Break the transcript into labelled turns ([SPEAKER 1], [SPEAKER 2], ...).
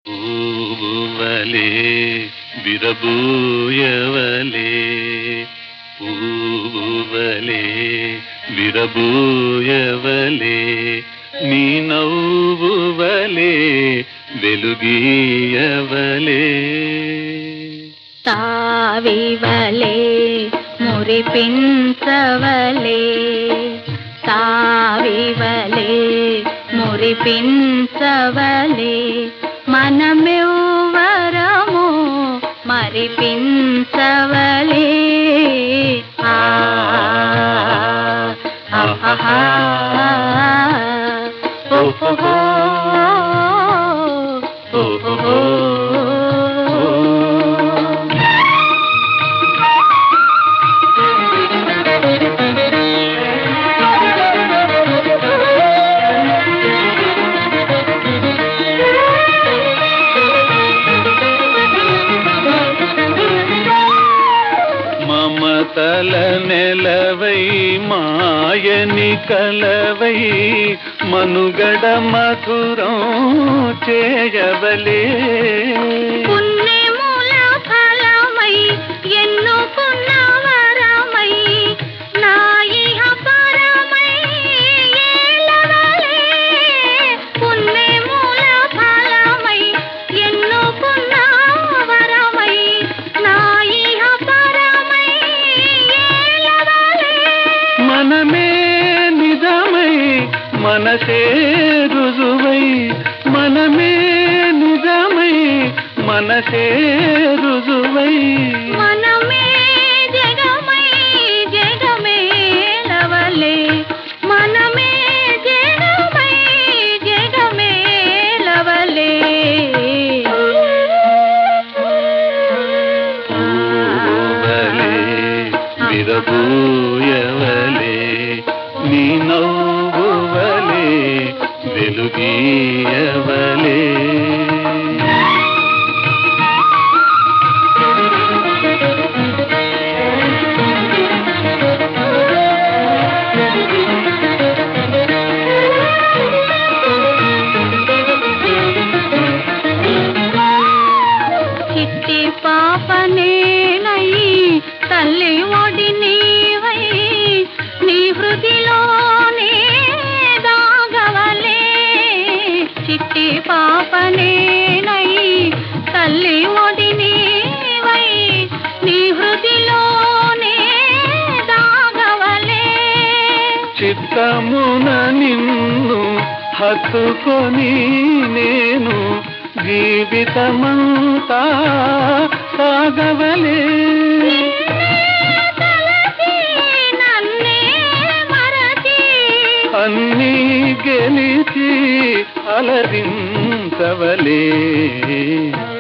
[SPEAKER 1] పూవలే విరబూయవలే పూవలే విరబూయవలే నీ నవ్వువలే వెలుగీయవలే
[SPEAKER 2] తావివలే మురిపించవలే తావివలే మురిపించవలే మనమెవ్వరము మరిపించవలే ఆహా ఓహో ఓహో
[SPEAKER 1] మమతల నెలవై మాయని కలవై మనుగడ మధురం చేయవలే
[SPEAKER 2] పుణ్యముల ఫలమై ఎన్నుకున్న వరమై నా ఇహ పరమై ఏలవలే పుణ్యముల ఫలమై ఎన్నుకున్న వరమై నా ఇహ పరమై ఏలవలే
[SPEAKER 1] మనమే నిజమై మనసే రుజువై మనమే నిజమై మనసే రుజువై
[SPEAKER 2] మనమే జగమై జగమేలవలే మనమే జగమై జగమేలవలే
[SPEAKER 1] పూవలే విరబూయవలే నీ నవ్వువలే వెలుగీయవలే
[SPEAKER 2] చిట్టి పాపనేనై తల్లి ఒడి నీవై నీ హృదిలోనే దాగవలే చిట్టి పాపనేనై తల్లి ఒడి నీవై నీ హృదిలోనే దాగవలే
[SPEAKER 1] చిత్తమున నిన్ను హత్తుకొని నేను జీవితమంతా సాగవలే
[SPEAKER 2] తలచి నన్నే మరచి
[SPEAKER 1] అన్నీ గెలిచి అలరించవలే